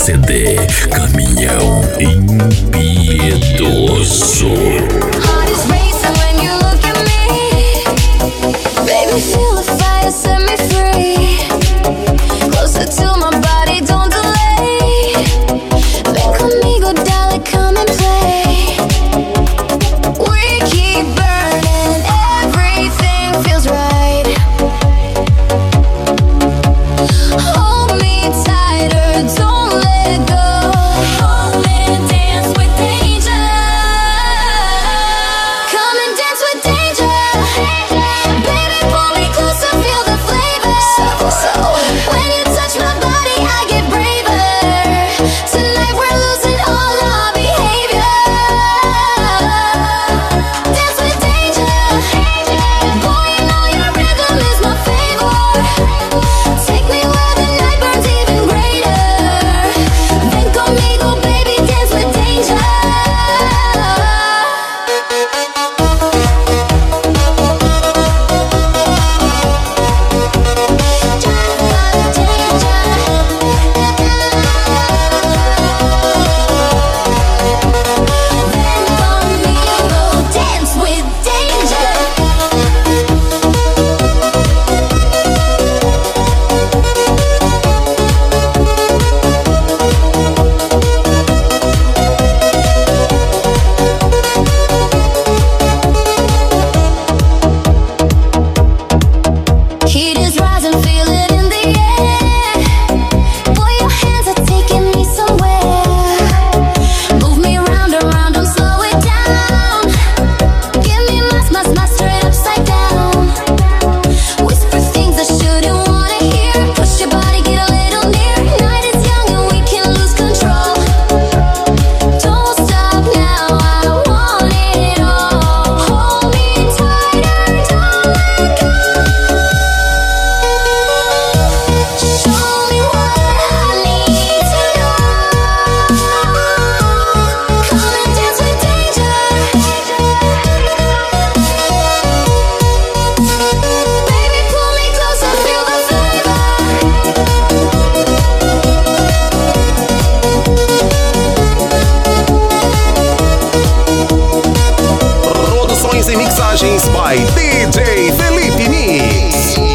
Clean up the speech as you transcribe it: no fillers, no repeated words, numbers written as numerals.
CD Caminhão Impiedoso. Heart is racing when you look at me. Baby, feel the fire, set me free. Closer to my body, don't delay. Ven conmigo, dale, come and play. We keep burning, everything feels right. Hold me tighter, don't let go. Hold and dance with danger. Come and dance with danger. Baby, pull me closer, feel the flavor. When you touch my body, I get braver. Tonight we're losing all our behavior. Dance with danger. Boy, you know your rhythm is my favorite. Take me where the night burns even greater. Ven conmigo, baby, dance with danger. Dance with danger. Heat is rising, feel it in the air. Boy, your hands are taking me somewhere. Move me round and round, don't slow it down. Give me my straight upside down. Whisper things I shouldn't wanna hear. Push your body, get a little near. Night is young and we can lose control. Don't stop now, I want it all. Hold me tighter, don't let go. Show me what I need to know. Come and dance with danger. Baby, pull me closer, feel the flavor. Produções e mixagens by DJ Felipe Mix.